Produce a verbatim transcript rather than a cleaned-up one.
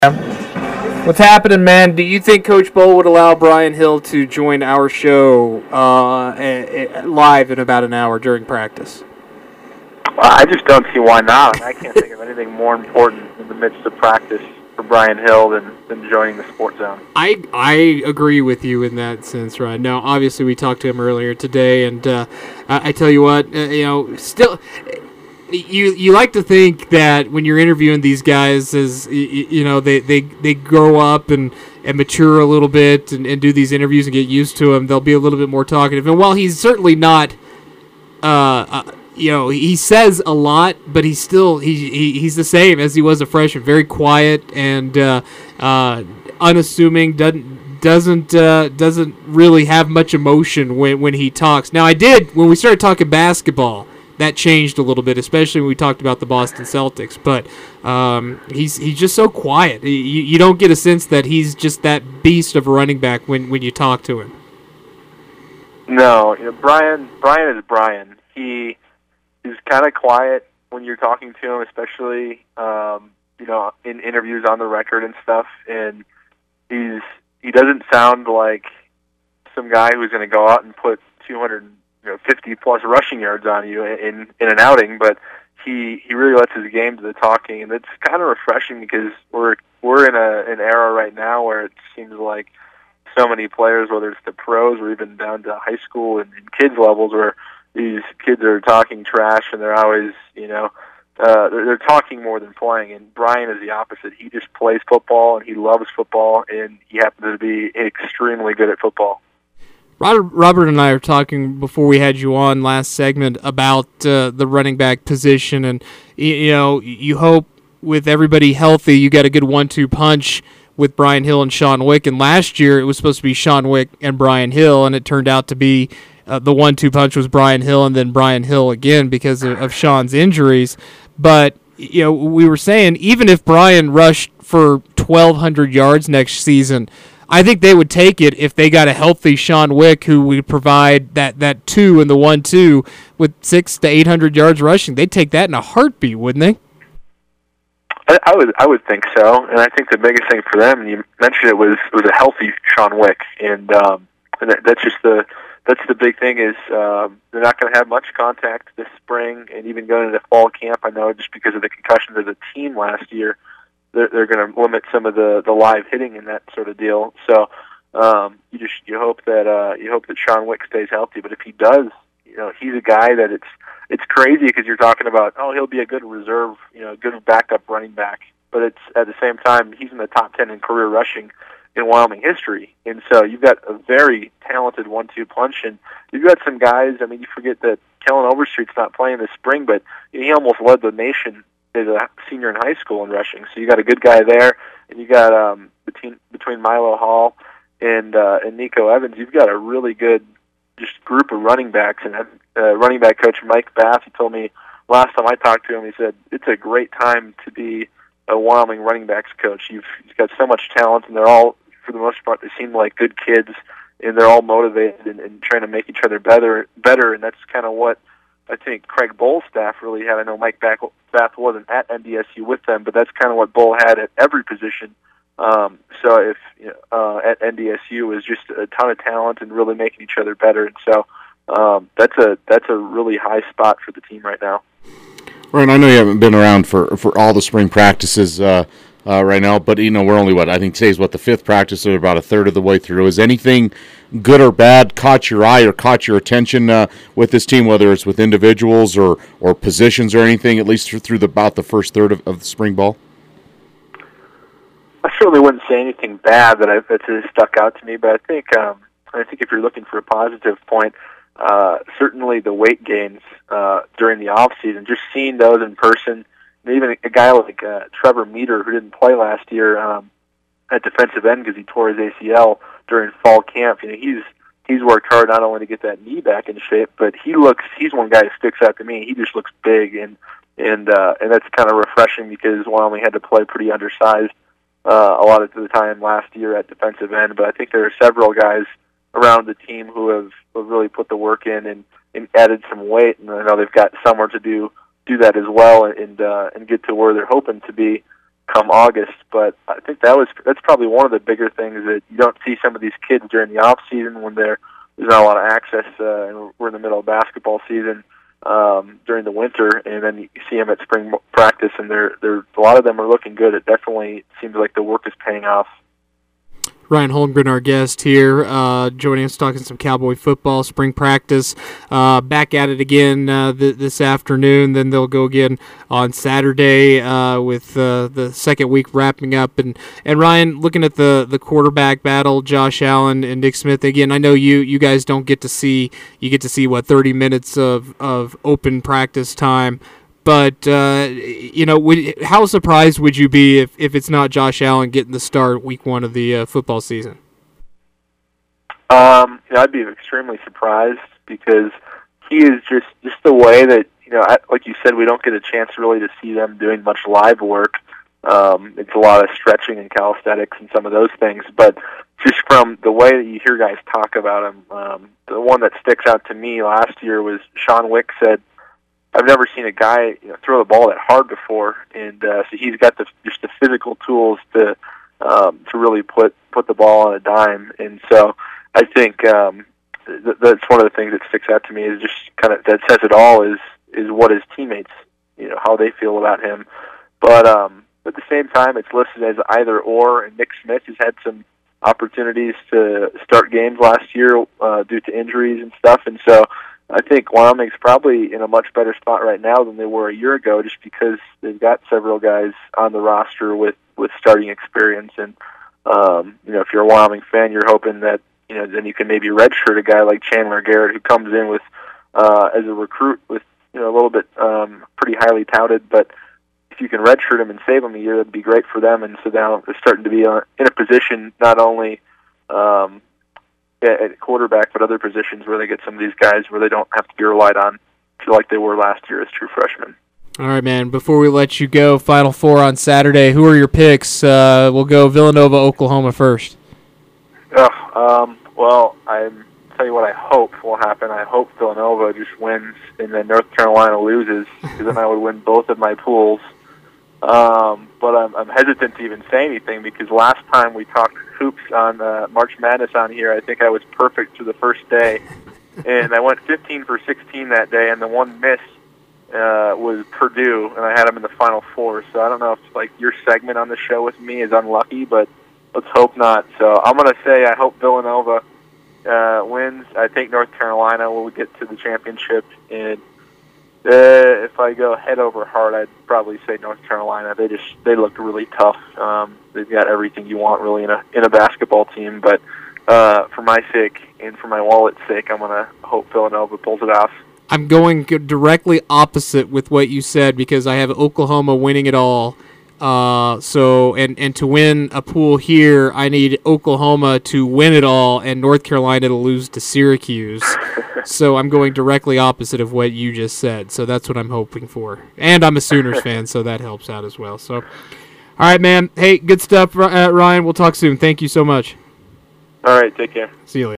What's happening, man? Do you think Coach Bowl would allow Brian Hill to join our show uh, a, a, live in about an hour during practice? Well, I just don't see why not. I can't think of anything more important in the midst of practice for Brian Hill than, than joining the Sports Zone. I I agree with you in that sense, right? Now, obviously, we talked to him earlier today, and uh, I, I tell you what, uh, you know, still. You you like to think that when you're interviewing these guys, as you, you know, they, they, they grow up and, and mature a little bit and, and do these interviews and get used to them, they'll be a little bit more talkative. And while he's certainly not, uh, uh you know, he says a lot, but he's still he, he he's the same as he was a freshman, very quiet and uh, uh, unassuming. Doesn't doesn't uh, doesn't really have much emotion when when he talks. Now, I did when we started talking basketball. That changed a little bit, especially when we talked about the Boston Celtics. But um, he's he's just so quiet. You, you don't get a sense that he's just that beast of a running back when, when you talk to him. No, you know, Brian. Brian is Brian. He is kind of quiet when you're talking to him, especially um, you know in interviews on the record and stuff. And he's he doesn't sound like some guy who's going to go out and put two hundred. You know, fifty plus rushing yards on you in in an outing, but he he really lets his game to the talking, and it's kind of refreshing because we're we're in a an era right now where it seems like so many players, whether it's the pros or even down to high school and, and kids levels, where these kids are talking trash and they're always you know uh, they're, they're talking more than playing. And Brian is the opposite. He just plays football and he loves football, and he happens to be extremely good at football. Robert and I are talking before we had you on last segment about uh, the running back position, and you know you hope with everybody healthy you got a good one two punch with Brian Hill and Sean Wick. And last year it was supposed to be Sean Wick and Brian Hill, and it turned out to be uh, the one two punch was Brian Hill and then Brian Hill again because of, of Sean's injuries. But you know we were saying even if Brian rushed for twelve hundred yards next season, I think they would take it if they got a healthy Sean Wick who would provide that, that two and the one two with six to eight hundred yards rushing. They'd take that in a heartbeat, wouldn't they? I, I would I would think so, and I think the biggest thing for them, and you mentioned it, was was a healthy Sean Wick, and um, and that, that's just the that's the big thing is um, they're not going to have much contact this spring, and even going into fall camp. I know just because of the concussions of the team last year. They're, they're going to limit some of the, the live hitting and that sort of deal. So um, you just you hope that uh, you hope that Sean Wick stays healthy. But if he does, you know, he's a guy that it's it's crazy because you're talking about oh he'll be a good reserve, you know, good backup running back. But it's at the same time he's in the top ten in career rushing in Wyoming history, and so you've got a very talented one two punch, and you've got some guys. I mean, you forget that Kellen Overstreet's not playing this spring, but he almost led the nation as a senior in high school in rushing. So you got a good guy there, and you got um, between between Milo Hall and uh, and Nico Evans, you've got a really good just group of running backs. And uh, running back coach Mike Bass, he told me last time I talked to him, he said it's a great time to be a Wyoming running backs coach. You've, you've got so much talent, and they're all, for the most part, they seem like good kids, and they're all motivated and, and trying to make each other better. Better, and that's kind of what I think Craig Bull's staff really had. I know Mike Bath wasn't at N D S U with them, but that's kind of what Bull had at every position. Um, so if you know, uh, at N D S U was just a ton of talent and really making each other better, and so um, that's a that's a really high spot for the team right now. Right, and I know you haven't been around for, for all the spring practices uh, uh, right now, but you know we're only what I think today's what the fifth practice, so about a third of the way through. Is anything good or bad caught your eye or caught your attention uh, with this team, whether it's with individuals or, or positions or anything, at least through, through the, about the first third of, of the spring ball? I certainly wouldn't say anything bad that I, that's uh, stuck out to me, but I think um, I think if you're looking for a positive point, uh, certainly the weight gains uh, during the off season, just seeing those in person, and even a guy like uh, Trevor Meter, who didn't play last year um, at defensive end because he tore his A C L during fall camp. You know, he's he's worked hard not only to get that knee back in shape, but he looks he's one guy that sticks out to me. He just looks big, and and uh, and that's kind of refreshing because Wyoming had to play pretty undersized uh, a lot of the time last year at defensive end. But I think there are several guys around the team who have, who have really put the work in and, and added some weight, and I know they've got somewhere to do do that as well and uh, and get to where they're hoping to be come August. But I think that was that's probably one of the bigger things that you don't see some of these kids during the off season when they're, there's not a lot of access, uh, and we're in the middle of basketball season um, during the winter, and then you see them at spring practice, and they're they're a lot of them are looking good. It definitely seems like the work is paying off. Ryan Holmgren, our guest here, uh, joining us talking some Cowboy football, spring practice. Uh, back at it again uh, th- this afternoon. Then they'll go again on Saturday uh, with uh, the second week wrapping up. And, and Ryan, looking at the, the quarterback battle, Josh Allen and Nick Smith. Again, I know you you guys don't get to see you get to see what thirty minutes of of open practice time. But, uh, you know, would, how surprised would you be if, if it's not Josh Allen getting the start week one of the uh, football season? Um, you know, I'd be extremely surprised because he is just, just the way that, you know, I, like you said, we don't get a chance really to see them doing much live work. Um, it's a lot of stretching and calisthenics and some of those things. But just from the way that you hear guys talk about him, um, the one that sticks out to me last year was Sean Wick said, I've never seen a guy, you know, throw the ball that hard before, and uh, so he's got the, just the physical tools to um, to really put put the ball on a dime. And so I think um, th- that's one of the things that sticks out to me is just kind of that says it all is is what his teammates, you know, how they feel about him. But um, at the same time, it's listed as either or, and Nick Smith has had some opportunities to start games last year uh, due to injuries and stuff, and so I think Wyoming's probably in a much better spot right now than they were a year ago, just because they've got several guys on the roster with, with starting experience. And um, you know, if you're a Wyoming fan, you're hoping that, you know, then you can maybe redshirt a guy like Chandler Garrett, who comes in with uh, as a recruit with, you know, a little bit um, pretty highly touted. But if you can redshirt him and save him a year, that'd be great for them. And so now they're starting to be uh, in a position not only um, at quarterback, but other positions where they get some of these guys where they don't have to be relied on like they were last year as true freshmen. All right, man. Before we let you go, Final Four on Saturday. Who are your picks? Uh, we'll go Villanova, Oklahoma first. Oh, um, well, I tell you what I hope will happen. I hope Villanova just wins and then North Carolina loses, because then I would win both of my pools. Um, but I'm, I'm hesitant to even say anything, because last time we talked hoops on uh, March Madness on here, I think I was perfect for the first day, and I went fifteen for sixteen that day, and the one miss uh, was Purdue, and I had them in the Final Four. So I don't know if like your segment on the show with me is unlucky, but let's hope not. So I'm going to say I hope Villanova uh, wins. I think North Carolina will get to the championship, and Uh, if I go head over heart, I'd probably say North Carolina. They just they look really tough. Um, they've got everything you want really in a in a basketball team. But uh, for my sake and for my wallet's sake, I'm gonna hope Villanova pulls it off. I'm going directly opposite with what you said, because I have Oklahoma winning it all. Uh, so and, and to win a pool here, I need Oklahoma to win it all and North Carolina to lose to Syracuse. So I'm going directly opposite of what you just said. So that's what I'm hoping for. And I'm a Sooners fan, so that helps out as well. So, all right, man. Hey, good stuff, uh, Ryan. We'll talk soon. Thank you so much. All right, take care. See you later.